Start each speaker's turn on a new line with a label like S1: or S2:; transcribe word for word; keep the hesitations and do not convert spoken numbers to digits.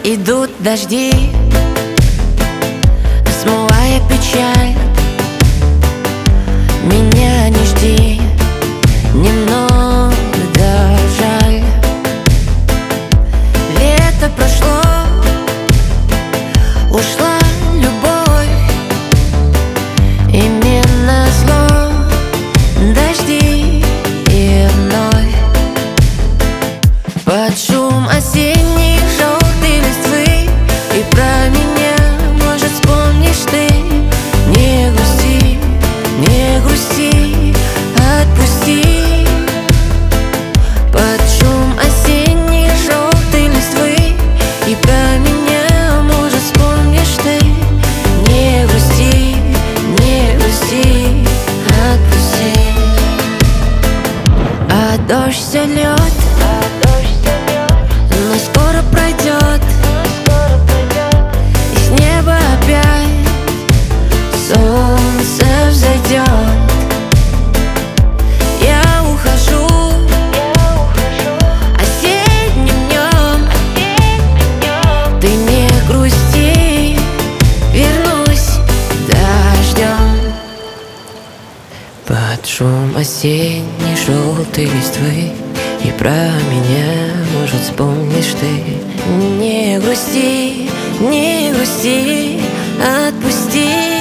S1: идут дожди, смывая печаль. Меня не жди, немного жаль. Лето прошло, ушла любовь, и мне назло дожди и вновь. Под шум осенней желтой листвы и про меня, может, вспомнишь ты. Не грусти, не грусти, отпусти. Под шум осенней желтой листвы и про меня, может, вспомнишь ты. Не грусти, не грусти, отпусти. А дождь все льет, но скоро пройдет, и с неба опять солнце взойдет. Я ухожу осенним днем, ты не грусти, вернусь дождем. Под шум осенней желтой листвы и про меня, может, вспомнишь ты. Не грусти, не грусти, отпусти.